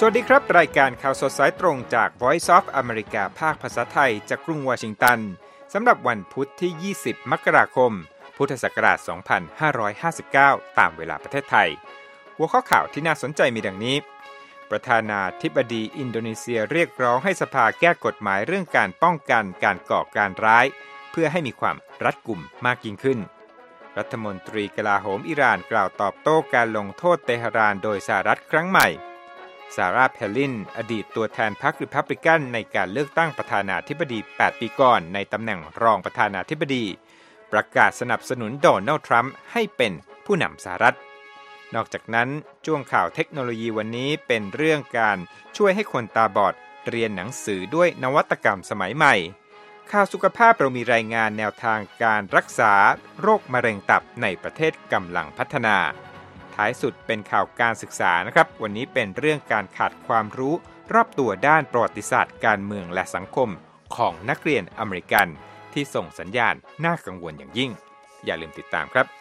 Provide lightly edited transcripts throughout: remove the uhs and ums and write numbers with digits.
วัสดีครับรายการข่าวสดสายตรงจาก Voice of America ภาคภาษาไทยจากกรุงวอชิงตันสำหรับวันพุธที่ 20 มกราคม พุทธศักราช 2559 ตามเวลาประเทศไทยหัวข้อข่าวที่น่าสนใจมีดังนี้ประธานาธิบดีอินโดนีเซียเรียกร้องให้สภาแก้กฎหมายเรื่องการป้องกันการก่อการร้ายเพื่อให้มีความรัดกุมมากยิ่งขึ้นรัฐมนตรีกลาโหมอิหร่านกล่าวตอบโต้การลงโทษเตหะรานโดยสหรัฐครั้งใหม่ซาร่า แพลลินอดีตตัวแทนพรรครีพับลิกันในการเลือกตั้งประธานาธิบดี 8 ปีก่อนในตำแหน่งรองประธานาธิบดีประกาศสนับสนุนโดนัลด์ทรัมป์ให้เป็นผู้นำสหรัฐนอกจากนั้นช่วงข่าวเทคโนโลยีวันนี้เป็นเรื่องการช่วยให้คนตาบอดเรียนหนังสือด้วยนวัตกรรมสมัยใหม่ข่าวสุขภาพเรามีรายงานแนวทางการรักษาโรคมะเร็งตับในประเทศกำลังพัฒนาท้ายสุดเป็นข่าวการศึกษานะครับวันนี้เป็นเรื่องการขาดความรู้รอบตัวด้านประวัติศาสตร์การเมืองและสังคมของนักเรียนอเมริกันที่ส่งสัญญาณน่ากังวลอย่างยิ่งอย่าลืมติดตามครับ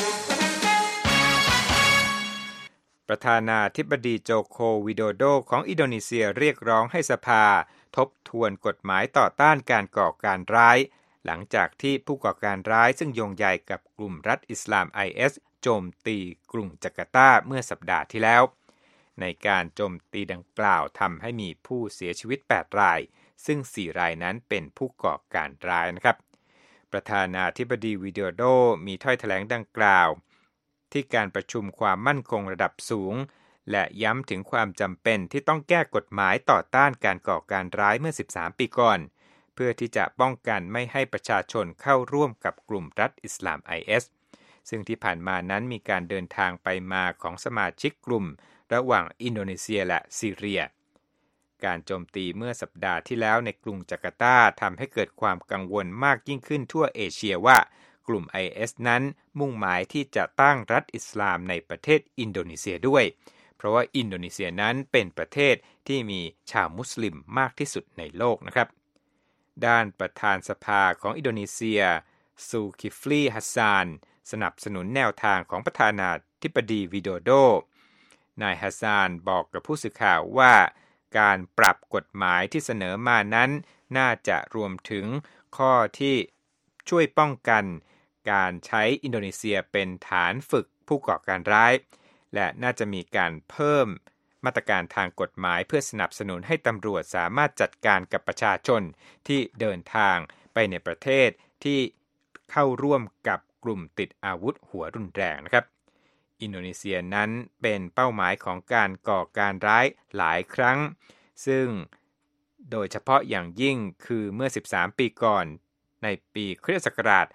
ประธานาธิบดีโจโควิโดโดของอินโดนีเซียเรียกร้องให้สภาทบทวนกฎหมายต่อต้านการก่อการร้ายหลังจากที่ผู้ก่อการร้ายซึ่งโยงใยกับกลุ่มรัฐอิสลาม IS โจมตีกรุงจาการ์ตาเมื่อสัปดาห์ที่แล้วในการโจมตีดังกล่าวทำให้มีผู้เสียชีวิต8รายซึ่ง4รายนั้นเป็นผู้ก่อการร้ายนะครับประธานาธิบดีวิโดโดมีถ้อยแถลงดังกล่าวที่การประชุมความมั่นคงระดับสูงและย้ำถึงความจำเป็นที่ต้องแก้กฎหมายต่อต้านการก่อการร้ายเมื่อ13ปีก่อนเพื่อที่จะป้องกันไม่ให้ประชาชนเข้าร่วมกับกลุ่มรัฐอิสลาม IS ซึ่งที่ผ่านมานั้นมีการเดินทางไปมาของสมาชิกกลุ่มระหว่างอินโดนีเซียและซีเรียการโจมตีเมื่อสัปดาห์ที่แล้วในกรุงจาการ์ตาทำให้เกิดความกังวลมากยิ่งขึ้นทั่วเอเชียว่ากลุ่ม IS นั้นมุ่งหมายที่จะตั้งรัฐอิสลามในประเทศอินโดนีเซียด้วยเพราะว่าอินโดนีเซียนั้นเป็นประเทศที่มีชาวมุสลิมมากที่สุดในโลกนะครับด้านประธานสภาของอินโดนีเซียซูคิฟลีฮัสซานสนับสนุนแนวทางของประธานาธิบดีวิโดโดนายฮัสซานบอกกับผู้สื่อข่าวว่าการปรับกฎหมายที่เสนอมานั้นน่าจะรวมถึงข้อที่ช่วยป้องกันการใช้อินโดนีเซียเป็นฐานฝึกผู้ก่อการร้ายและน่าจะมีการเพิ่มมาตรการทางกฎหมายเพื่อสนับสนุนให้ตำรวจสามารถจัดการกับประชาชนที่เดินทางไปในประเทศที่เข้าร่วมกับกลุ่มติดอาวุธหัวรุนแรงนะครับอินโดนีเซียนั้นเป็นเป้าหมายของการก่อการร้ายหลายครั้งซึ่งโดยเฉพาะอย่างยิ่งคือเมื่อ13ปีก่อนในปีคริสต์ศักราช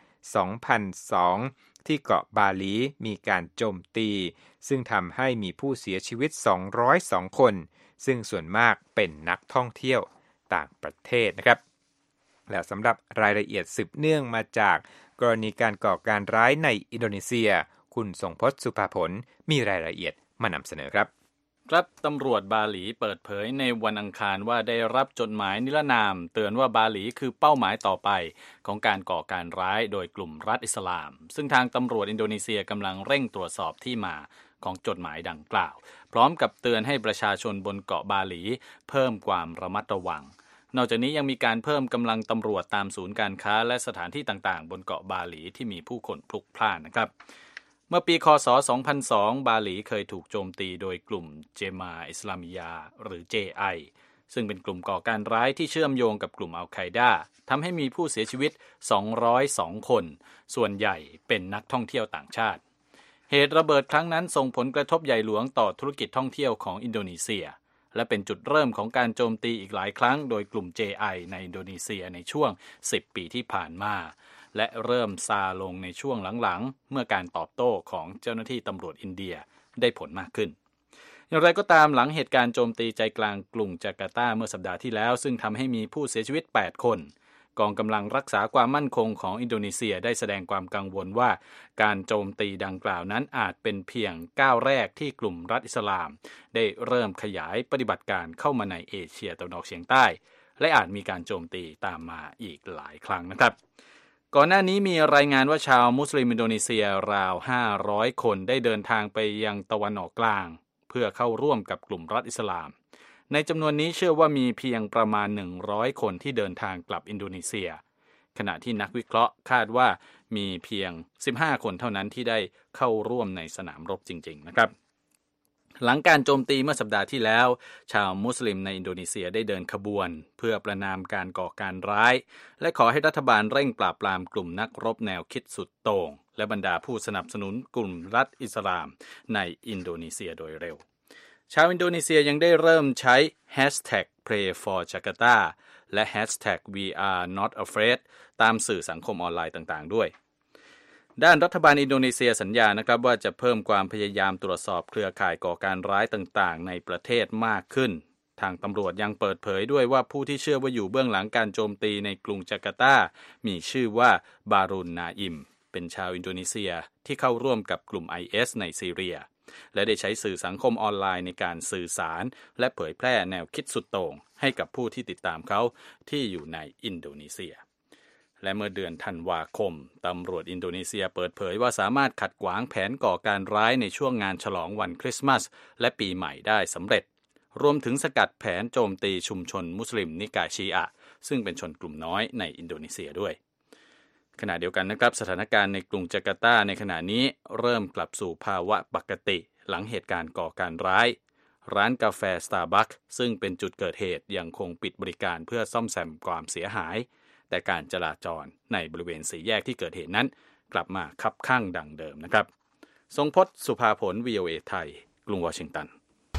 2002ที่เกาะบาหลีมีการโจมตีซึ่งทำให้มีผู้เสียชีวิต202คนซึ่งส่วนมากเป็นนักท่องเที่ยวต่างประเทศนะครับและสำหรับรายละเอียดสืบเนื่องมาจากกรณีการก่อการร้ายในอินโดนีเซียคุณทรงพจน์สุภาผลมีรายละเอียดมานำเสนอครับตำรวจบาหลีเปิดเผยในวันอังคารว่าได้รับจดหมายนิรนามเตือนว่าบาหลีคือเป้าหมายต่อไปของการก่อการร้ายโดยกลุ่มรัฐอิสลามซึ่งทางตำรวจอินโดนีเซียกำลังเร่งตรวจสอบที่มาของจดหมายดังกล่าวพร้อมกับเตือนให้ประชาชนบนเกาะบาหลีเพิ่มความระมัดระวังนอกจากนี้ยังมีการเพิ่มกำลังตำรวจตามศูนย์การค้าและสถานที่ต่างๆบนเกาะบาหลีที่มีผู้คนพลุกพล่านนะครับเมื่อปีคศ2002บาหลีเคยถูกโจมตีโดยกลุ่มเจมาอิสลามิยาหรือ JI ซึ่งเป็นกลุ่มก่อการร้ายที่เชื่อมโยงกับกลุ่มอัลไคดาทำให้มีผู้เสียชีวิต202คนส่วนใหญ่เป็นนักท่องเที่ยวต่างชาติเหตุระเบิดครั้งนั้นส่งผลกระทบใหญ่หลวงต่อธุรกิจท่องเที่ยวของอินโดนีเซียและเป็นจุดเริ่มของการโจมตีอีกหลายครั้งโดยกลุ่ม JI ในอินโดนีเซียในช่วง10ปีที่ผ่านมาและเริ่มซาลงในช่วงหลังๆเมื่อการตอบโต้ของเจ้าหน้าที่ตำรวจอินเดียได้ผลมากขึ้นอย่างไรก็ตามหลังเหตุการณ์โจมตีใจกลางกรุงจาการ์ตาเมื่อสัปดาห์ที่แล้วซึ่งทำให้มีผู้เสียชีวิต8คนกองกำลังรักษาความมั่นคงของอินโดนีเซียได้แสดงความกังวลว่าการโจมตีดังกล่าวนั้นอาจเป็นเพียงก้าวแรกที่กลุ่มรัฐอิสลามได้เริ่มขยายปฏิบัติการเข้ามาในเอเชียตะวันออกเฉียงใต้และอาจมีการโจมตีตามมาอีกหลายครั้งนะครับก่อนหน้านี้มีรายงานว่าชาวมุสลิมอินโดนีเซียราว500คนได้เดินทางไปยังตะวันออกกลางเพื่อเข้าร่วมกับกลุ่มรัฐอิสลามในจำนวนนี้เชื่อว่ามีเพียงประมาณ100คนที่เดินทางกลับอินโดนีเซียขณะที่นักวิเคราะห์คาดว่ามีเพียง15คนเท่านั้นที่ได้เข้าร่วมในสนามรบจริงๆนะครับหลังการโจมตีเมื่อสัปดาห์ที่แล้วชาวมุสลิมในอินโดนีเซียได้เดินขบวนเพื่อประณามการก่อการร้ายและขอให้รัฐบาลเร่งปราบปรามกลุ่มนักรบแนวคิดสุดโต่งและบรรดาผู้สนับสนุนกลุ่มรัฐอิสลามในอินโดนีเซียโดยเร็วชาวอินโดนีเซียยังได้เริ่มใช้ #Pray for Jakarta และ #We are not afraid ตามสื่อสังคมออนไลน์ต่างๆด้วยด้านรัฐบาลอินโดนีเซียสัญญานะครับว่าจะเพิ่มความพยายามตรวจสอบเครือข่ายก่อการร้ายต่างๆในประเทศมากขึ้นทางตำรวจยังเปิดเผยด้วยว่าผู้ที่เชื่อว่าอยู่เบื้องหลังการโจมตีในกรุงจาการ์ตามีชื่อว่าบารุนนาอิมเป็นชาวอินโดนีเซียที่เข้าร่วมกับกลุ่ม IS ในซีเรียและได้ใช้สื่อสังคมออนไลน์ในการสื่อสารและเผยแพร่แนวคิดสุดโต่งให้กับผู้ที่ติดตามเขาที่อยู่ในอินโดนีเซียและเมื่อเดือนธันวาคมตำรวจอินโดนีเซียเปิดเผยว่าสามารถขัดขวางแผนก่อการร้ายในช่วงงานฉลองวันคริสต์มาสและปีใหม่ได้สำเร็จรวมถึงสกัดแผนโจมตีชุมชนมุสลิมนิกายชีอะห์ซึ่งเป็นชนกลุ่มน้อยในอินโดนีเซียด้วยขณะเดียวกันนะครับสถานการณ์ในกรุงจาการ์ตาในขณะนี้เริ่มกลับสู่ภาวะปกติหลังเหตุการณ์ก่อการร้ายร้านกาแฟ Starbucks ซึ่งเป็นจุดเกิดเหตุยังคงปิดบริการเพื่อซ่อมแซมความเสียหายแต่การจราจรในบริเวณสี่แยกที่เกิดเหตุนั้นกลับมาคับข้างดังเดิมนะครับทรงพจน์สุภาผล VOA ไทยกรุงวอชิงตัน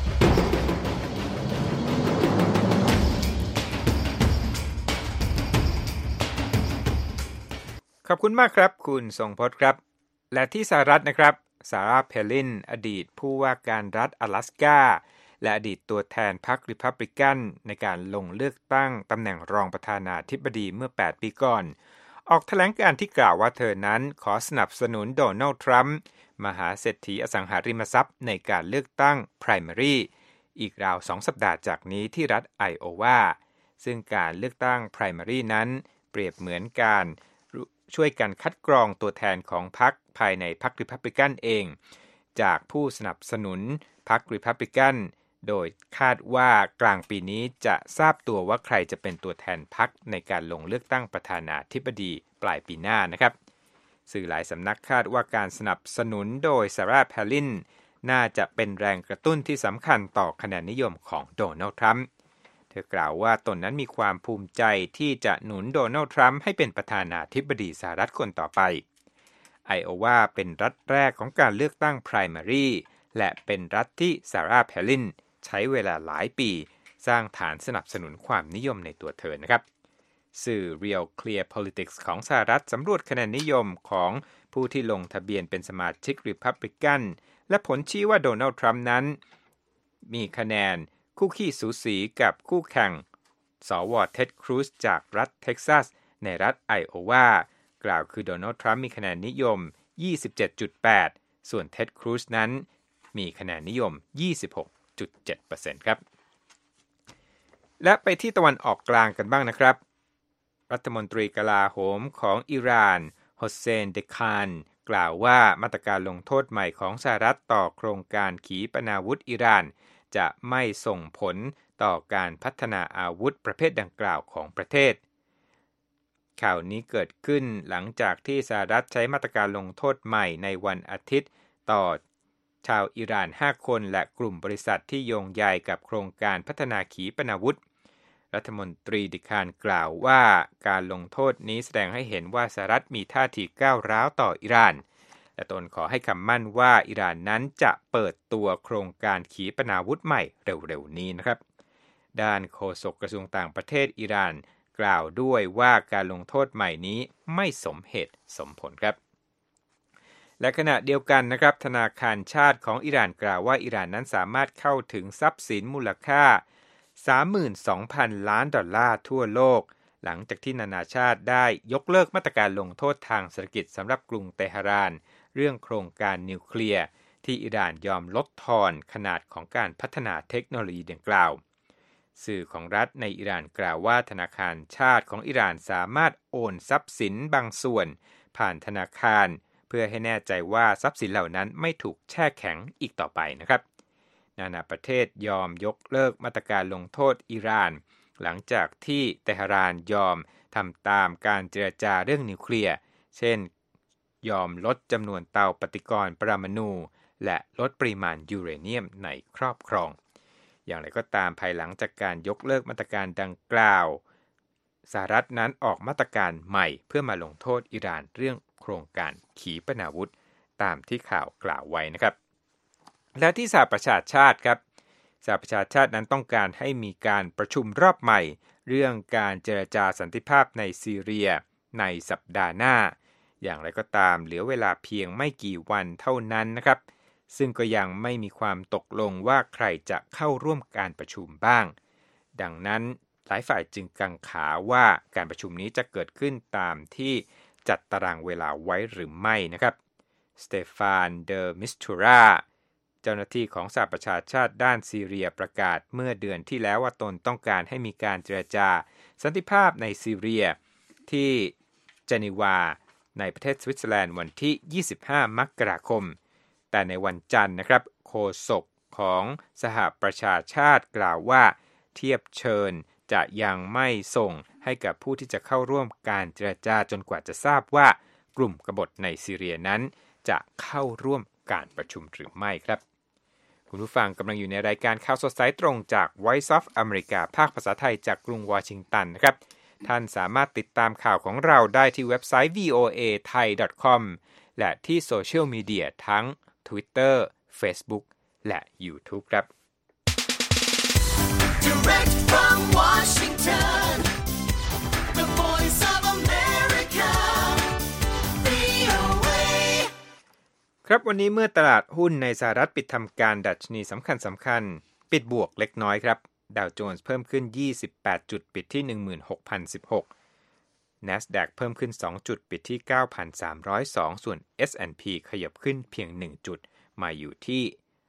ขอบคุณมากครับคุณทรงพจน์ครับและที่สหรัฐนะครับซาร่าเพลินอดีตผู้ว่าการรัฐ阿拉斯ก้าและอดีตตัวแทนพรรคริพับลิกันในการลงเลือกตั้งตำแหน่งรองประธานาธิบดีเมื่อ8ปีก่อนออกแถลงการที่กล่าวว่าเธอนั้นขอสนับสนุนโดนัลด์ทรัมป์มหาเศรษฐีอสังหาริมทรัพย์ในการเลือกตั้ง primary อีกราว2สัปดาห์จากนี้ที่รัฐไอโอวาซึ่งการเลือกตั้ง primary นั้นเปรียบเหมือนการช่วยกันคัดกรองตัวแทนของพรรคภายในพรรคริพับลิกันเองจากผู้สนับสนุนพรรคริพับลิกันโดยคาดว่ากลางปีนี้จะทราบตัวว่าใครจะเป็นตัวแทนพรรคในการลงเลือกตั้งประธานาธิบดีปลายปีหน้านะครับสื่อหลายสำนักคาดว่าการสนับสนุนโดยซาร่าแพลินน่าจะเป็นแรงกระตุ้นที่สำคัญต่อคะแนนนิยมของโดนัลด์ทรัมป์เธอกล่าวว่าตนนั้นมีความภูมิใจที่จะหนุนโดนัลด์ทรัมป์ให้เป็นประธานาธิบดีสหรัฐคนต่อไปไอโอวาเป็นรัฐแรกของการเลือกตั้ง primary และเป็นรัฐที่ซาร่าแพลินใช้เวลาหลายปีสร้างฐานสนับสนุนความนิยมในตัวเธอนะครับสื่อ Real Clear Politics ของสหรัฐสำรวจคะแนนนิยมของผู้ที่ลงทะเบียนเป็นสมาชิก Republican และผลชี้ว่าโดนัลด์ทรัมป์นั้นมีคะแนนคู่ขี้สูสีกับคู่แข่งสว.เท็ด ครูซจากรัฐเท็กซัสในรัฐไอโอวากล่าวคือโดนัลด์ทรัมป์มีคะแนนนิยม 27.8 ส่วนเท็ด ครูซนั้นมีคะแนนนิยม 26.7% ครับและไปที่ตะวันออกกลางกันบ้างนะครับรัฐมนตรีกลาโหมของอิหร่านฮอสเซน เดคานกล่าวว่ามาตรการลงโทษใหม่ของสหรัฐต่อโครงการขีปนาวุธอิหร่านจะไม่ส่งผลต่อการพัฒนาอาวุธประเภทดังกล่าวของประเทศข่าวนี้เกิดขึ้นหลังจากที่สหรัฐใช้มาตรการลงโทษใหม่ในวันอาทิตย์ต่อชาวอิหร่าน5คนและกลุ่มบริษัทที่โยงใยกับโครงการพัฒนาขีปนาวุธรัฐมนตรีดิคานกล่าวว่าการลงโทษนี้แสดงให้เห็นว่าสหรัฐมีท่าทีก้าวร้าวต่ออิหร่านและตนขอให้คำมั่นว่าอิหร่านนั้นจะเปิดตัวโครงการขีปนาวุธใหม่เร็วๆนี้นะครับด้านโฆษกกระทรวงต่างประเทศอิหร่านกล่าวด้วยว่าการลงโทษใหม่นี้ไม่สมเหตุสมผลครับและขณะเดียวกันนะครับธนาคารชาติของอิหร่านกล่าวว่าอิหร่านนั้นสามารถเข้าถึงทรัพย์สินมูลค่า 32,000 ล้านดอลลาร์ทั่วโลกหลังจากที่นานาชาติได้ยกเลิกมาตรการลงโทษทางเศรษฐกิจสำหรับกรุงเตหะรานเรื่องโครงการนิวเคลียร์ที่อิหร่านยอมลดทอนขนาดของการพัฒนาเทคโนโลยีดังกล่าวสื่อของรัฐในอิหร่านกล่าวว่าธนาคารชาติของอิหร่านสามารถโอนทรัพย์สินบางส่วนผ่านธนาคารเพื่อให้แน่ใจว่าทรัพย์สินเหล่านั้นไม่ถูกแช่แข็งอีกต่อไปนะครับนานาประเทศยอมยกเลิกมาตรการลงโทษอิหร่านหลังจากที่เตหะรานยอมทำตามการเจรจาเรื่องนิวเคลียร์เช่นยอมลดจำนวนเตาปฏิกรณ์ปรมาณูและลดปริมาณยูเรเนียมในครอบครองอย่างไรก็ตามภายหลังจากการยกเลิกมาตรการดังกล่าวสหรัฐนั้นออกมาตรการใหม่เพื่อมาลงโทษอิหร่านเรื่องโครงการขีปนาวุธตามที่ข่าวกล่าวไว้นะครับและที่สหประชาชาติครับสหประชาชาตินั้นต้องการให้มีการประชุมรอบใหม่เรื่องการเจรจาสันติภาพในซีเรียในสัปดาห์หน้าอย่างไรก็ตามเหลือเวลาเพียงไม่กี่วันเท่านั้นนะครับซึ่งก็ยังไม่มีความตกลงว่าใครจะเข้าร่วมการประชุมบ้างดังนั้นหลายฝ่ายจึงกังขาว่าการประชุมนี้จะเกิดขึ้นตามที่จัดตารางเวลาไว้หรือไม่นะครับสเตฟาน เดอมิสตูราเจ้าหน้าที่ของสหประชาชาติด้านซีเรียประกาศเมื่อเดือนที่แล้วว่าตนต้องการให้มีการเจรจาสันติภาพในซีเรียที่เจนีวาในประเทศสวิตเซอร์แลนด์วันที่25มกราคมแต่ในวันจันทร์นะครับโฆษกของสหประชาชาติกล่าวว่าเทียบเชิญจะยังไม่ส่งให้กับผู้ที่จะเข้าร่วมการเจรจาจนกว่าจะทราบว่ากลุ่มกบฏในซีเรียนั้นจะเข้าร่วมการประชุมหรือไม่ครับคุณผู้ฟังกำลังอยู่ในรายการข่าวสดสายตรงจาก Voice of America ภาคภาษาไทยจากกรุงวอชิงตันนะครับท่านสามารถติดตามข่าวของเราได้ที่เว็บไซต์ voathai.com และที่โซเชียลมีเดียทั้ง Twitter Facebook และ YouTube ครับ Direct from Washington, the voice of America, VOA. ครับวันนี้เมื่อตลาดหุ้นในสหรัฐปิดทำการดัชนีสำคัญปิดบวกเล็กน้อยครับดาวโจนส์เพิ่มขึ้น28จุดปิดที่ 16,016 NASDAQ เพิ่มขึ้น2จุดปิดที่ 9,302 ส่วน S&P ขยับขึ้นเพียง1จุดมาอยู่ที่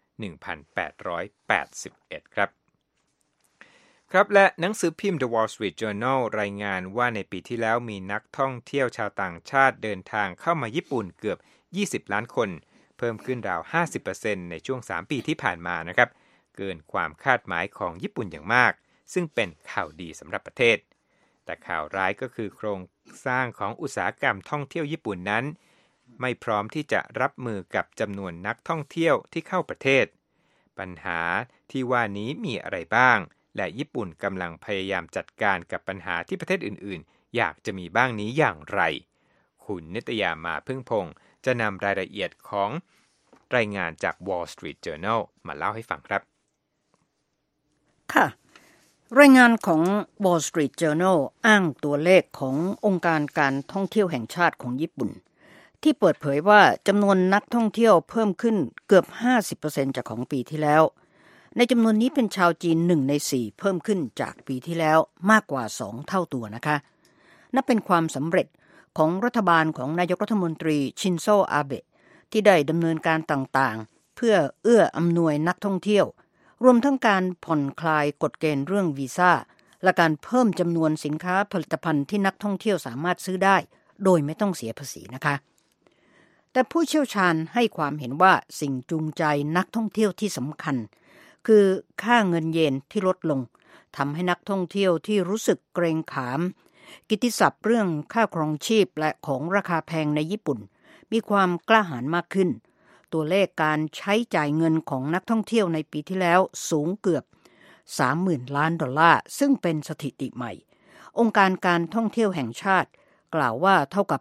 1,881 ครับและหนังสือพิมพ์ The Wall Street Journal รายงานว่าในปีที่แล้วมีนักท่องเที่ยวชาวต่างชาติเดินทางเข้ามาญี่ปุ่นเกือบ20ล้านคนเพิ่มขึ้นราว 50% ในช่วง3ปีที่ผ่านมานะครับเกินความคาดหมายของญี่ปุ่นอย่างมากซึ่งเป็นข่าวดีสำหรับประเทศแต่ข่าวร้ายก็คือโครงสร้างของอุตสาหกรรมท่องเที่ยวญี่ปุ่นนั้นไม่พร้อมที่จะรับมือกับจำนวนนักท่องเที่ยวที่เข้าประเทศปัญหาที่ว่านี้มีอะไรบ้างและญี่ปุ่นกำลังพยายามจัดการกับปัญหาที่ประเทศอื่นๆอยากจะมีบ้างนี้อย่างไรคุณนิตยามาพึ่งพงษ์จะนำรายละเอียดของรายงานจาก Wall Street Journal มาเล่าให้ฟังครับค่ะรายงานของ Wall Street Journal อ้างตัวเลขขององค์การการท่องเที่ยวแห่งชาติของญี่ปุ่นที่เปิดเผยว่าจำนวนนักท่องเที่ยวเพิ่มขึ้นเกือบ 50% จากของปีที่แล้วในจำนวนนี้เป็นชาวจีน1ใน4เพิ่มขึ้นจากปีที่แล้วมากกว่า2เท่าตัวนะคะนับเป็นความสำเร็จของรัฐบาลของนายกรัฐมนตรีชินโซอาเบะที่ได้ดำเนินการต่างๆเพื่อเอื้ออำนวยนักท่องเที่ยวรวมทั้งการผ่อนคลายกฎเกณฑ์เรื่องวีซ่าและการเพิ่มจำนวนสินค้าผลิตภัณฑ์ที่นักท่องเที่ยวสามารถซื้อได้โดยไม่ต้องเสียภาษีนะคะแต่ผู้เชี่ยวชาญให้ความเห็นว่าสิ่งจูงใจนักท่องเที่ยวที่สำคัญคือค่าเงินเยนที่ลดลงทำให้นักท่องเที่ยวที่รู้สึกเกรงขามกิตติศัพท์เรื่องค่าครองชีพและของราคาแพงในญี่ปุ่นมีความกล้าหาญมากขึ้นตัวเลขการใช้จ่ายเงินของนักท่องเที่ยวในปีที่แล้วสูงเกือบ 30,000 ล้านดอลลาร์ซึ่งเป็นสถิติใหม่องค์การการท่องเที่ยวแห่งชาติกล่าวว่าเท่ากับ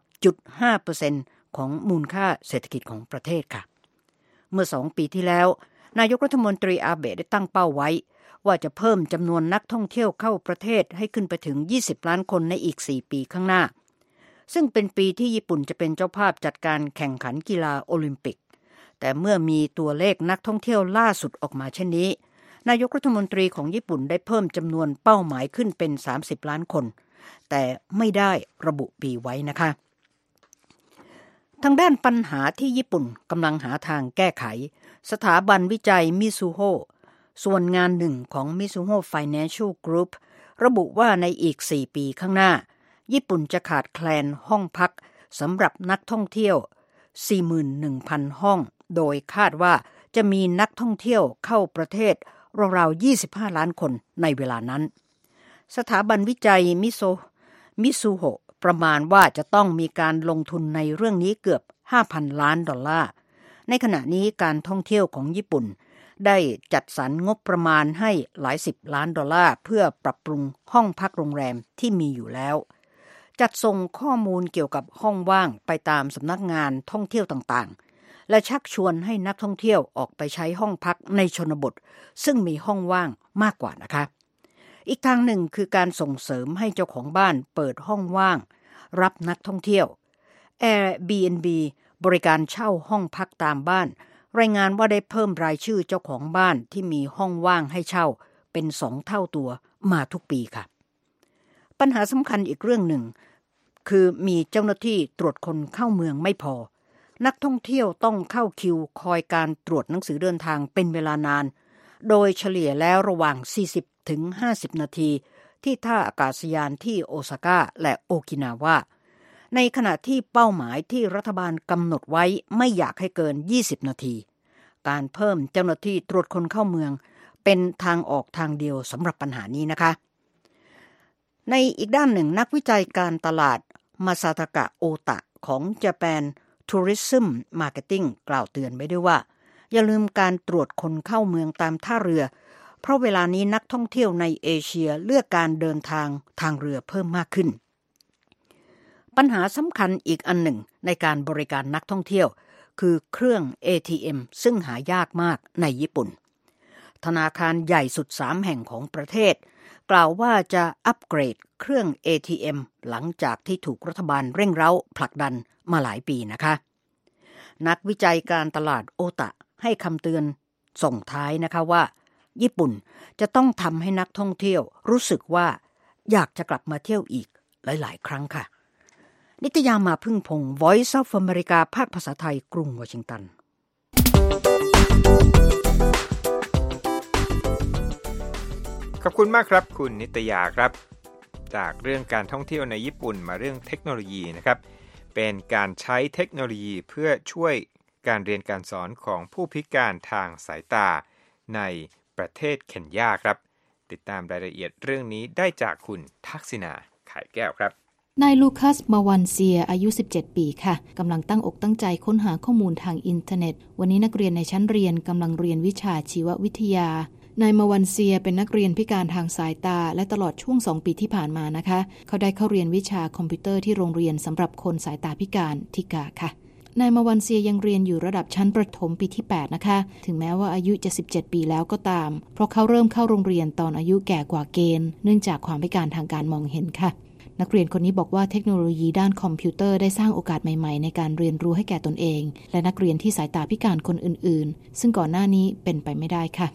0.5% ของมูลค่าเศรษฐกิจของประเทศค่ะเมื่อ2ปีที่แล้วนายกรัฐมนตรีอาเบะได้ตั้งเป้าไว้ว่าจะเพิ่มจำนวนนักท่องเที่ยวเข้าประเทศให้ขึ้นไปถึง20ล้านคนในอีก4ปีข้างหน้าซึ่งเป็นปีที่ญี่ปุ่นจะเป็นเจ้าภาพจัดการแข่งขันกีฬาโอลิมปิกแต่เมื่อมีตัวเลขนักท่องเที่ยวล่าสุดออกมาเช่นนี้นายกรัฐมนตรีของญี่ปุ่นได้เพิ่มจำนวนเป้าหมายขึ้นเป็น30ล้านคนแต่ไม่ได้ระบุปีไว้นะคะทางด้านปัญหาที่ญี่ปุ่นกำลังหาทางแก้ไขสถาบันวิจัยมิซูโฮส่วนงานหนึ่งของ Mizuho Financial Group ระบุว่าในอีก4ปีข้างหน้าญี่ปุ่นจะขาดแคลนห้องพักสำหรับนักท่องเที่ยว 41,000 ห้องโดยคาดว่าจะมีนักท่องเที่ยวเข้าประเทศราวๆ25ล้านคนในเวลานั้นสถาบันวิจัยมิซูโฮประมาณว่าจะต้องมีการลงทุนในเรื่องนี้เกือบ 5,000 ล้านดอลลาร์ในขณะนี้การท่องเที่ยวของญี่ปุ่นได้จัดสรรงบประมาณให้หลาย10ล้านดอลลาร์เพื่อปรับปรุงห้องพักโรงแรมที่มีอยู่แล้วจัดส่งข้อมูลเกี่ยวกับห้องว่างไปตามสำนักงานท่องเที่ยวต่างๆและชักชวนให้นักท่องเที่ยวออกไปใช้ห้องพักในชนบทซึ่งมีห้องว่างมากกว่านะคะอีกทางหนึ่งคือการส่งเสริมให้เจ้าของบ้านเปิดห้องว่างรับนักท่องเที่ยว Airbnb บริการเช่าห้องพักตามบ้านรายงานว่าได้เพิ่มรายชื่อเจ้าของบ้านที่มีห้องว่างให้เช่าเป็น2เท่าตัวมาทุกปีค่ะปัญหาสำคัญอีกเรื่องหนึ่งคือมีเจ้าหน้าที่ตรวจคนเข้าเมืองไม่พอนักท่องเที่ยวต้องเข้าคิวคอยการตรวจหนังสือเดินทางเป็นเวลานานโดยเฉลี่ยแล้วระหว่าง40 ถึง 50 นาทีที่ท่าอากาศยานที่โอซาก้าและโอกินาวาในขณะที่เป้าหมายที่รัฐบาลกำหนดไว้ไม่อยากให้เกิน20นาทีการเพิ่มเจ้าหน้าที่ตรวจคนเข้าเมืองเป็นทางออกทางเดียวสำหรับปัญหานี้นะคะในอีกด้านหนึ่งนักวิจัยการตลาดมาซาตากะโอตะของ Japan Tourism Marketing กล่าวเตือนไว้ด้วยว่าอย่าลืมการตรวจคนเข้าเมืองตามท่าเรือเพราะเวลานี้นักท่องเที่ยวในเอเชียเลือกการเดินทางเรือเพิ่มมากขึ้นปัญหาสำคัญอีกอันหนึ่งในการบริการนักท่องเที่ยวคือเครื่อง ATM ซึ่งหายากมากในญี่ปุ่นธนาคารใหญ่สุด3แห่งของประเทศกล่าวว่าจะอัปเกรดเครื่อง ATM หลังจากที่ถูกรัฐบาลเร่งเร้าผลักดันมาหลายปีนะคะนักวิจัยการตลาดโอตะให้คำเตือนส่งท้ายนะคะว่าญี่ปุ่นจะต้องทำให้นักท่องเที่ยวรู้สึกว่าอยากจะกลับมาเที่ยวอีกหลายๆครั้งค่ะนิตยามาพึ่งพงษ์ Voice of America ภาคภาษาไทยกรุงวอชิงตันขอบคุณมากครับคุณนิตยาครับจากเรื่องการท่องเที่ยวในญี่ปุ่นมาเรื่องเทคโนโลยีนะครับเป็นการใช้เทคโนโลยีเพื่อช่วยการเรียนการสอนของผู้พิการทางสายตาในประเทศเคนยาครับติดตามรายละเอียดเรื่องนี้ได้จากคุณทักษิณาไข่แก้วครับนายลูคัสมาวันเซียอายุ17ปีค่ะกำลังตั้งอกตั้งใจค้นหาข้อมูลทางอินเทอร์เน็ตวันนี้นักเรียนในชั้นเรียนกำลังเรียนวิชาชีววิทยานายมาวันเซียเป็นนักเรียนพิการทางสายตาและตลอดช่วง2ปีที่ผ่านมานะคะเขาได้เข้าเรียนวิชาคอมพิวเตอร์ที่โรงเรียนสำหรับคนสายตาพิการทิกาค่ะนายมาวันเซียยังเรียนอยู่ระดับชั้นประถมปีที่8นะคะถึงแม้ว่าอายุจะ17ปีแล้วก็ตามเพราะเขาเริ่มเข้าโรงเรียนตอนอายุแก่กว่าเกณฑ์เนื่องจากความพิการทางการมองเห็นค่ะนักเรียนคนนี้บอกว่าเทคโนโลยีด้านคอมพิวเตอร์ได้สร้างโอกาสใหม่ๆในการเรียนรู้ให้แก่ตนเองและนักเรียนที่สายตาพิการคนอื่นๆซึ่งก่อนหน้านี้เป็นไปไม่ได้ค่ะ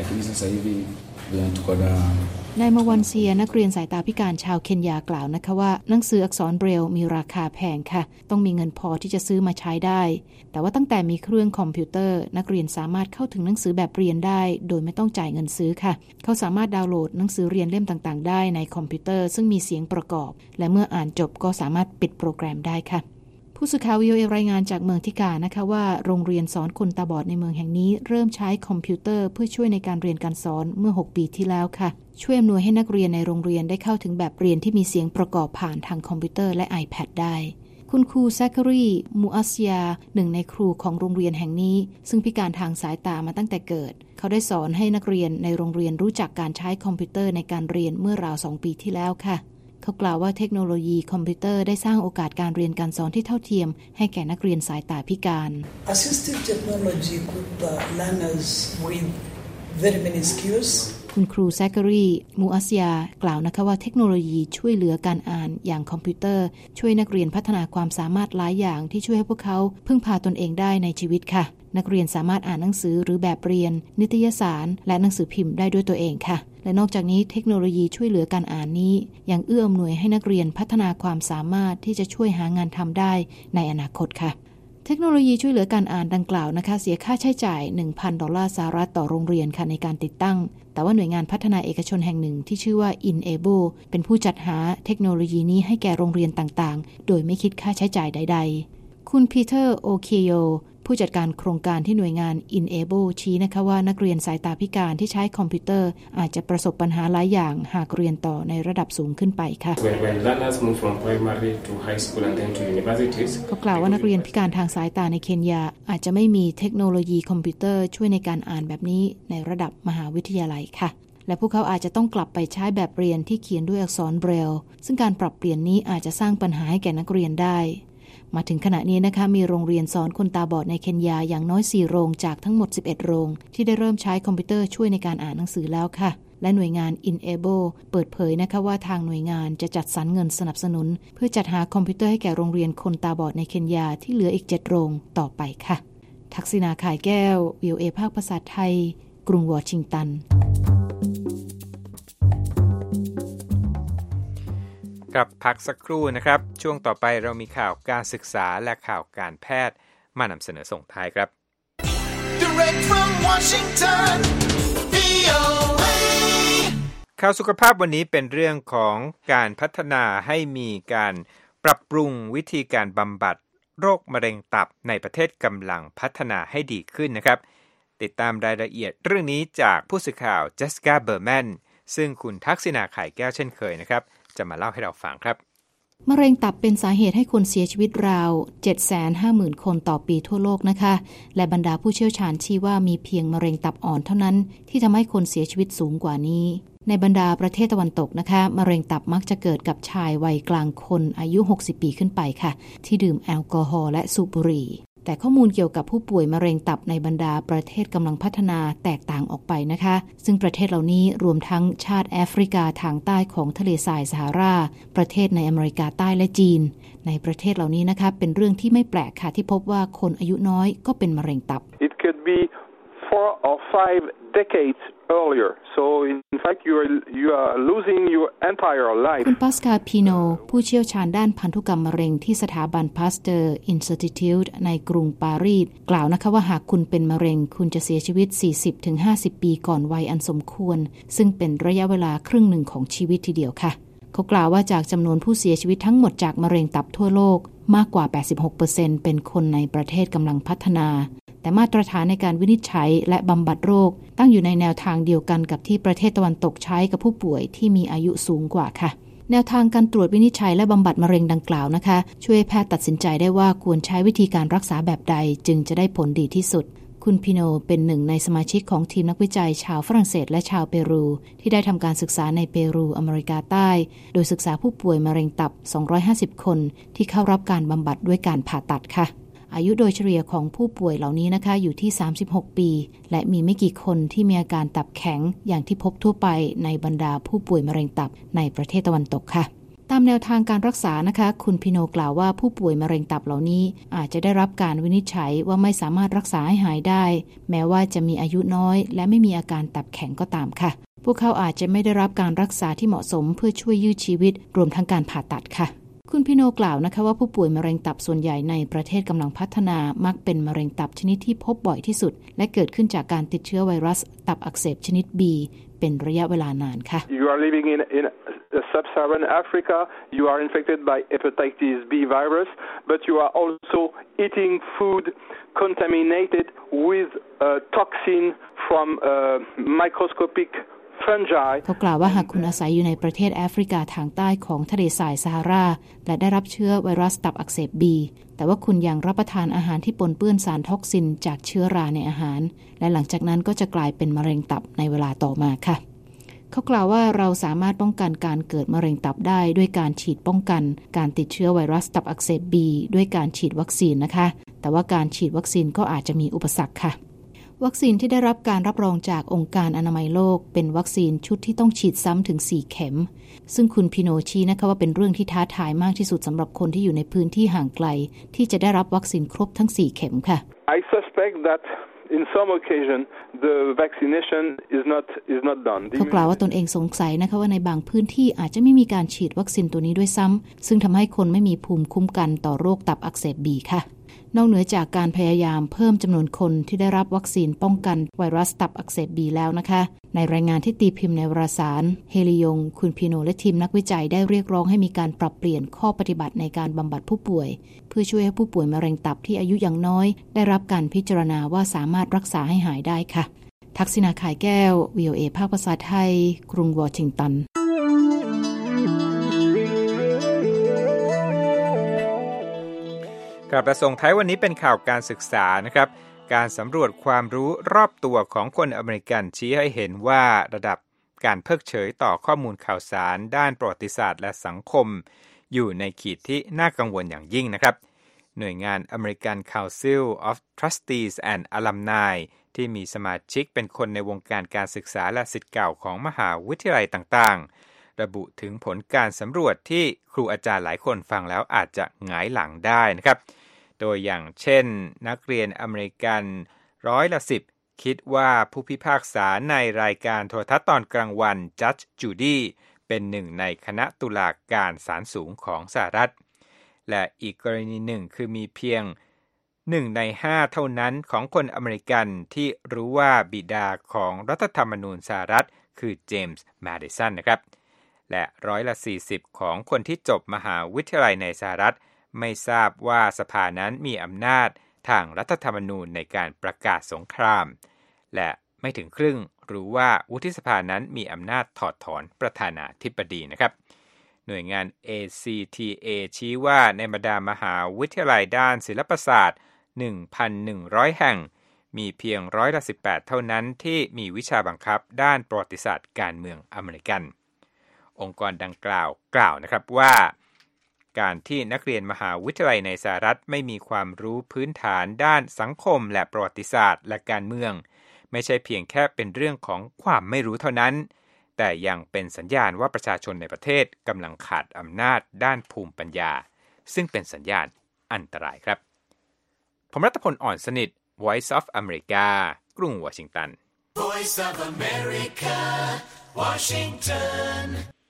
นายมาวันเซียนักเรียนสายตาพิการชาวเคนยากล่าวนะคะว่าหนังสืออักษรเบรลล์มีราคาแพงค่ะต้องมีเงินพอที่จะซื้อมาใช้ได้แต่ว่าตั้งแต่มีเครื่องคอมพิวเตอร์นักเรียนสามารถเข้าถึงหนังสือแบบเรียนได้โดยไม่ต้องจ่ายเงินซื้อค่ะเขาสามารถดาวน์โหลดหนังสือเรียนเล่มต่างๆได้ในคอมพิวเตอร์ซึ่งมีเสียงประกอบและเมื่ออ่านจบก็สามารถปิดโปรแกรมได้ค่ะผู้สื่อข่าว VOA รายงานจากเมืองทิกานะคะว่าโรงเรียนสอนคนตาบอดในเมืองแห่งนี้เริ่มใช้คอมพิวเตอร์เพื่อช่วยในการเรียนการสอนเมื่อ6ปีที่แล้วค่ะช่วยอำนวยให้นักเรียนในโรงเรียนได้เข้าถึงแบบเรียนที่มีเสียงประกอบผ่านทางคอมพิวเตอร์และ iPad ได้คุณครูแซคคารีมูอัสยาหนึ่งในครูของโรงเรียนแห่งนี้ซึ่งพิการทางสายตามาตั้งแต่เกิดเขาได้สอนให้นักเรียนในโรงเรียนรู้จักการใช้คอมพิวเตอร์ในการเรียนเมื่อราว2ปีที่แล้วค่ะเขากล่าวว่าเทคโนโลยีคอมพิวเตอร์ได้สร้างโอกาสการเรียนการสอนที่เท่าเทียมให้แก่นักเรียนสายตาพิการ Assistive technology equip learners with very many skills คุณครูแซคคารีมูอัสยากล่าวนะคะว่าเทคโนโลยีช่วยเหลือการอ่านอย่างคอมพิวเตอร์ช่วยนักเรียนพัฒนาความสามารถหลายอย่างที่ช่วยให้พวกเขาพึ่งพาตนเองได้ในชีวิตค่ะนักเรียนสามารถอ่านหนังสือหรือแบบเรียนนิตยสารและหนังสือพิมพ์ได้ด้วยตัวเองค่ะและนอกจากนี้เทคโนโลยีช่วยเหลือการอ่านนี้ยังเอื้ออำนวยให้นักเรียนพัฒนาความสามารถที่จะช่วยหางานทำได้ในอนาคตค่ะเทคโนโลยีช่วยเหลือการอ่านดังกล่าวนะคะเสียค่าใช้จ่าย $1,000 สหรัฐต่อโรงเรียนค่ะในการติดตั้งแต่ว่าหน่วยงานพัฒนาเอกชนแห่งหนึ่งที่ชื่อว่า Enable เป็นผู้จัดหาเทคโนโลยีนี้ให้แก่โรงเรียนต่างๆโดยไม่คิดค่าใช้จ่ายใดๆคุณปีเตอร์โอเคโยผู้จัดการโครงการที่หน่วยงาน Enable ชี้นะคะว่านักเรียนสายตาพิการที่ใช้คอมพิวเตอร์อาจจะประสบปัญหาหลายอย่างหากเรียนต่อในระดับสูงขึ้นไปค่ะเขากล่าวว่านักเรียนพิการทางสายตาในเคนยาอาจจะไม่มีเทคโนโลยีคอมพิวเตอร์ช่วยในการอ่านแบบนี้ในระดับมหาวิทยาลัยค่ะและพวกเขาอาจจะต้องกลับไปใช้แบบเรียนที่เขียนด้วยอักษรเบรลล์ซึ่งการปรับเปลี่ยนนี้อาจจะสร้างปัญหาให้แก่นักเรียนได้มาถึงขณะนี้นะคะมีโรงเรียนสอนคนตาบอดในเคนยาอย่างน้อย4โรงจากทั้งหมด11โรงที่ได้เริ่มใช้คอมพิวเตอร์ช่วยในการอ่านหนังสือแล้วค่ะและหน่วยงาน Enable เปิดเผยนะคะว่าทางหน่วยงานจะจัดสรรเงินสนับสนุนเพื่อจัดหาคอมพิวเตอร์ให้แก่โรงเรียนคนตาบอดในเคนยาที่เหลืออีก7โรงต่อไปค่ะทักษิณาข่ายแก้ว VOA ภาคภาษาไทยกรุงวอชิงตันครับพักสักครู่นะครับช่วงต่อไปเรามีข่าวการศึกษาและข่าวการแพทย์มานำเสนอส่งท้ายครับ Direct from Washington, VOA. ข่าวสุขภาพวันนี้เป็นเรื่องของการพัฒนาให้มีการปรับปรุงวิธีการบำบัดโรคมะเร็งตับในประเทศกำลังพัฒนาให้ดีขึ้นนะครับติดตามรายละเอียดเรื่องนี้จากผู้สื่อข่าวเจสสิก้าเบอร์แมนซึ่งคุณทักษิณาข่ายแก้วเช่นเคยนะครับจะมาเล่าให้เราฟังครับมะเร็งตับเป็นสาเหตุให้คนเสียชีวิตราว 750,000 คนต่อปีทั่วโลกนะคะและบรรดาผู้เชี่ยวชาญชี้ว่ามีเพียงมะเร็งตับอ่อนเท่านั้นที่ทำให้คนเสียชีวิตสูงกว่านี้ในบรรดาประเทศตะวันตกนะคะมะเร็งตับมักจะเกิดกับชายวัยกลางคนอายุ60ปีขึ้นไปค่ะที่ดื่มแอลกอฮอล์และสูบบุหรี่แต่ข้อมูลเกี่ยวกับผู้ป่วยมะเร็งตับในบรรดาประเทศกำลังพัฒนาแตกต่างออกไปนะคะซึ่งประเทศเหล่านี้รวมทั้งชาติแอฟริกาทางใต้ของทะเลทรายซาฮาราประเทศในอเมริกาใต้และจีนในประเทศเหล่านี้นะคะเป็นเรื่องที่ไม่แปลกค่ะที่พบว่าคนอายุน้อยก็เป็นมะเร็งตับ It could be 4 or 5 decades earlier. So in fact you are losing your entire life. คุณปาสคาพีโนผู้เชี่ยวชาญด้านพันธุกรรมมะเร็งที่สถาบันพาสเตอร์อินสติทิวต์ในกรุงปารีสกล่าวนะคะว่าหากคุณเป็นมะเร็งคุณจะเสียชีวิต 40-50 ปีก่อนวัยอันสมควรซึ่งเป็นระยะเวลาครึ่งหนึ่งของชีวิตทีเดียวค่ะเขากล่าวว่าจากจำนวนผู้เสียชีวิตทั้งหมดจากมะเร็งตับทั่วโลกมากกว่า 86% เป็นคนในประเทศกำลังพัฒนาแต่มาตรฐานในการวินิจฉัยและบำบัดโรคตั้งอยู่ในแนวทางเดียวกันกับที่ประเทศตะวันตกใช้กับผู้ป่วยที่มีอายุสูงกว่าค่ะแนวทางการตรวจวินิจฉัยและบำบัดมะเร็งดังกล่าวนะคะช่วยแพทย์ตัดสินใจได้ว่าควรใช้วิธีการรักษาแบบใดจึงจะได้ผลดีที่สุดคุณพิโนเป็นหนึ่งในสมาชิกของทีมนักวิจัยชาวฝรั่งเศสและชาวเปรูที่ได้ทำการศึกษาในเปรูอเมริกาใต้โดยศึกษาผู้ป่วยมะเร็งตับ250คนที่เข้ารับการบำบัดด้วยการผ่าตัดค่ะอายุโดยเฉลี่ยของผู้ป่วยเหล่านี้นะคะอยู่ที่36ปีและมีไม่กี่คนที่มีอาการตับแข็งอย่างที่พบทั่วไปในบรรดาผู้ป่วยมะเร็งตับในประเทศตะวันตกค่ะตามแนวทางการรักษานะคะคุณพิโนกล่าวว่าผู้ป่วยมะเร็งตับเหล่านี้อาจจะได้รับการวินิจฉัยว่าไม่สามารถรักษาให้หายได้แม้ว่าจะมีอายุน้อยและไม่มีอาการตับแข็งก็ตามค่ะพวกเขาอาจจะไม่ได้รับการรักษาที่เหมาะสมเพื่อช่วยยืดชีวิตรวมทั้งการผ่าตัดค่ะคุณพิโนกล่าวนะคะว่าผู้ป่วยมะเร็งตับส่วนใหญ่ในประเทศกำลังพัฒนามักเป็นมะเร็งตับชนิดที่พบบ่อยที่สุดและเกิดขึ้นจากการติดเชื้อไวรัสตับอักเสบชนิด B เป็นระยะเวลานานค่ะ You are living in sub-Saharan Africa. You are infected by hepatitis B virus, but you are also eating food contaminated with toxin from microscopicเขากล่าวว่าหากคุณอาศัยอยู่ในประเทศแอฟริกาทางใต้ของทะเลทรายซาฮาราและได้รับเชื้อไวรัสตับอักเสบ B แต่ว่าคุณยังรับประทานอาหารที่ปนเปื้อนสารท็อกซินจากเชื้อราในอาหารและหลังจากนั้นก็จะกลายเป็นมะเร็งตับในเวลาต่อมาค่ะเขากล่าวว่าเราสามารถป้องกันการเกิดมะเร็งตับได้ด้วยการฉีดป้องกันการติดเชื้อไวรัสตับอักเสบ B ด้วยการฉีดวัคซีนนะคะแต่ว่าการฉีดวัคซีนก็อาจจะมีอุปสรรคค่ะวัคซีนที่ได้รับการรับรองจากองค์การอนามัยโลกเป็นวัคซีนชุดที่ต้องฉีดซ้ำถึง4เข็มซึ่งคุณพิโนชี้นะคะว่าเป็นเรื่องที่ท้าทายมากที่สุดสำหรับคนที่อยู่ในพื้นที่ห่างไกลที่จะได้รับวัคซีนครบทั้ง4เข็มค่ะ I suspect that in some occasion the vaccination is not done เขากล่าวว่าตนเองสงสัยนะคะว่าในบางพื้นที่อาจจะไม่มีการฉีดวัคซีนตัวนี้ด้วยซ้ำซึ่งทำให้คนไม่มีภูมิคุ้มกันต่อโรคตับอักเสบ B ค่ะนอกเหนือจากการพยายามเพิ่มจำนวนคนที่ได้รับวัคซีนป้องกันไวรัสตับอักเสบบีแล้วนะคะในรายงานที่ตีพิมพ์ในวารสารเฮลิยงคุณพีโนและทีมนักวิจัยได้เรียกร้องให้มีการปรับเปลี่ยนข้อปฏิบัติในการบำบัดผู้ป่วยเพื่อช่วยให้ผู้ป่วยมะเร็งตับที่อายุอย่างน้อยได้รับการพิจารณาว่าสามารถรักษาให้หายได้ค่ะทักษิณา ข่ายแก้ว VOA ภาคภาษาไทยกรุงวอชิงตันกับประสงค์ท้ายวันนี้เป็นข่าวการศึกษานะครับการสำรวจความรู้รอบตัวของคนอเมริกันชี้ให้เห็นว่าระดับการเพิกเฉยต่อข้อมูลข่าวสารด้านประวัติศาสตร์และสังคมอยู่ในขีดที่น่ากังวลอย่างยิ่งนะครับหน่วยงาน American Council of Trustees and Alumni ที่มีสมาชิกเป็นคนในวงการการศึกษาและศิษย์เก่าของมหาวิทยาลัยต่างๆระบุถึงผลการสำรวจที่ครูอาจารย์หลายคนฟังแล้วอาจจะหงายหลังได้นะครับโดยอย่างเช่นนักเรียนอเมริกัน10%คิดว่าผู้พิพากษาในรายการโทรทัศน์ตอนกลางวัน Judge Judy เป็นหนึ่งในคณะตุลาการศาลสูงของสหรัฐและอีกกรณีหนึ่งคือมีเพียง1 ใน 5เท่านั้นของคนอเมริกันที่รู้ว่าบิดาของรัฐธรรมนูญสหรัฐคือเจมส์แมดิสันนะครับและ40%ของคนที่จบมหาวิทยาลัยในสหรัฐไม่ทราบว่าสภานั้นมีอำนาจทางรัฐธรรมนูญในการประกาศสงครามและไม่ถึงครึ่งรู้ว่าวุฒิสภานั้นมีอำนาจถอดถอนประธานาธิบดีนะครับหน่วยงาน ACTA ชี้ว่าในบรรดามหาวิทยาลัยด้านศิลปศาสตร์ 1,100 แห่งมีเพียง18%เท่านั้นที่มีวิชาบังคับด้านประวัติศาสตร์การเมืองอเมริกันองค์กรดังกล่าวนะครับว่าการที่นักเรียนมหาวิทยาลัยในสหรัฐไม่มีความรู้พื้นฐานด้านสังคมและประวัติศาสตร์และการเมืองไม่ใช่เพียงแค่เป็นเรื่องของความไม่รู้เท่านั้นแต่ยังเป็นสัญญาณว่าประชาชนในประเทศกำลังขาดอำนาจด้านภูมิปัญญาซึ่งเป็นสัญญาณอันตรายครับผมรัตพลอ่อนสนิท Voice of America กรุงวอชิงตัน Voice of America, Washington.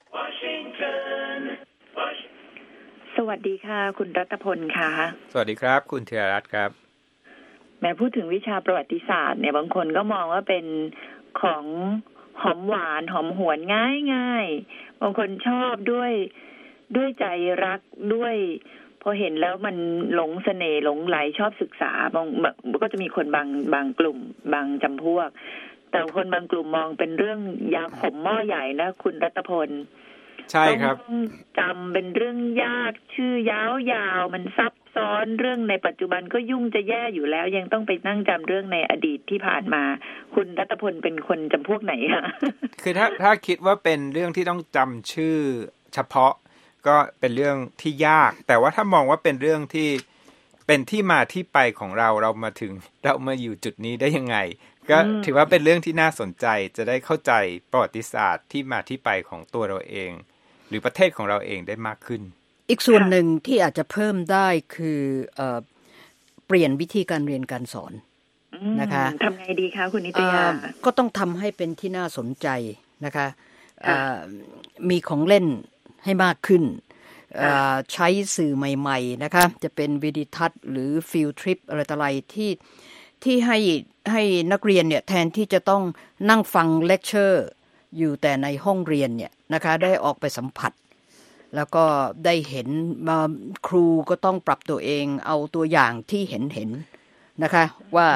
สวัสดีค่ะคุณรัตพลค่ะสวัสดีครับคุณธีรรัตน์ครับแม้พูดถึงวิชาประวัติศาสตร์เนี่ยบางคนก็มองว่าเป็นของหอมหวานหอมหวนง่ายๆบางคนชอบด้วยใจรักด้วยพอเห็นแล้วมันหลงเสน่ห์หลงไหลชอบศึกษาบางก็จะมีคนบางกลุ่มบางจำพวกแต่คนบางกลุ่มมองเป็นเรื่องยาขมหม้อใหญ่นะคุณรัตพลใช่ครับจำเป็นเรื่องยากชื่อยาวๆมันซับซ้อนเรื่องในปัจจุบันก็ยุ่งจะแย่อยู่แล้วยังต้องไปนั่งจำเรื่องในอดีตที่ผ่านมาคุณรัตพลเป็นคนจำพวกไหนคะคือถ้าคิดว่าเป็นเรื่องที่ต้องจำชื่อเฉพาะก็เป็นเรื่องที่ยากแต่ว่าถ้ามองว่าเป็นเรื่องที่เป็นที่มาที่ไปของเรามาอยู่จุดนี้ได้ยังไงก็ถือว่าเป็นเรื่องที่น่าสนใจจะได้เข้าใจประวัติศาสตร์ที่มาที่ไปของตัวเราเองหรือประเทศของเราเองได้มากขึ้นอีกส่วนหนึ่งที่อาจจะเพิ่มได้คือเปลี่ยนวิธีการเรียนการสอนนะคะทำไงดีคะคุณนิตยาก็ต้องทำให้เป็นที่น่าสนใจนะคะมีของเล่นให้มากขึ้นใช้สื่อใหม่ๆนะคะจะเป็นวิดีทัศน์หรือฟิลทริปอะไรต่ออะไรที่ให้นักเรียนเนี่ยแทนที่จะต้องนั่งฟังเลคเชอร์อยู่แต่ในห้องเรียนเนี่ยนะคะได้ออกไปสัมผัสแล้วก็ได้เห็นครูก็ต้องปรับตัวเองเอาตัวอย่างที่เห็นนะคะว่า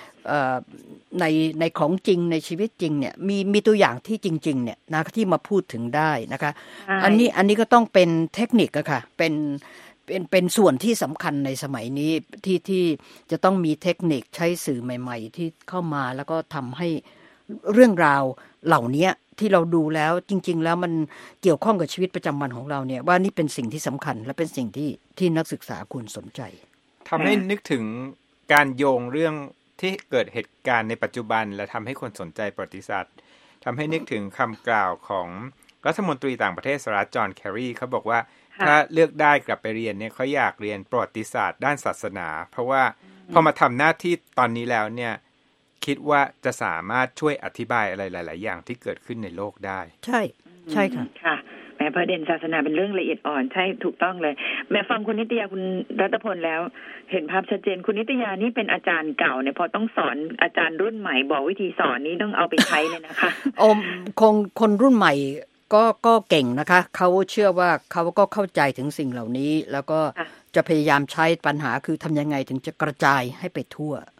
ในของจริงในชีวิตจริงเนี่ยมีตัวอย่างที่จริงๆเนี่ยนะที่มาพูดถึงได้นะคะอันนี้ก็ต้องเป็นเทคนิคอะค่ะเป็นส่วนที่สำคัญในสมัยนี้ที่จะต้องมีเทคนิคใช้สื่อใหม่ๆที่เข้ามาแล้วก็ทำให้เรื่องราวเหล่านี้ที่เราดูแล้วจริงๆแล้วมันเกี่ยวข้องกับชีวิตประจำวันของเราเนี่ยว่านี่เป็นสิ่งที่สำคัญและเป็นสิ่งที่นักศึกษาควรสนใจทำให้นึกถึงการโยงเรื่องที่เกิดเหตุการณ์ในปัจจุบันและทำให้คนสนใจประวัติศาสตร์ทำให้นึกถึงคำกล่าวของรัฐมนตรีต่างประเทศสหรัฐจอห์นแครีเขาบอกว่าถ้าเลือกได้กลับไปเรียนเนี่ยเขาอยากเรียนประวัติศาสตร์ด้านศาสนาเพราะว่าพอมาทำหน้าที่ตอนนี้แล้วเนี่ยคิดว่าจะสามารถช่วยอธิบายอะไรหลายๆอย่างที่เกิดขึ้นในโลกได้ใช่ค่ะค่ะแม้ประเด็นศาสนาเป็นเรื่องละเอียดอ่อนใช่ถูกต้องเลยแม้ฟังคุณนิตยาคุณรัตพลแล้วเห็นภาพชัดเจนคุณนิตยานี่เป็นอาจารย์เก่าเนี่ยพอต้องสอนอาจารย์รุ่นใหม่บอกวิธีสอนนี้ต้องเอาไปใช้เลยนะคะคนรุ่นใหม่ก็เก่งนะคะเขาเชื่อว่าเขาก็เข้าใจถึงสิ่งเหล่านี้แล้วก็จะพยายามใช้ปัญหาคือทำยังไงถึงจะกระจายให้ไปทั่ว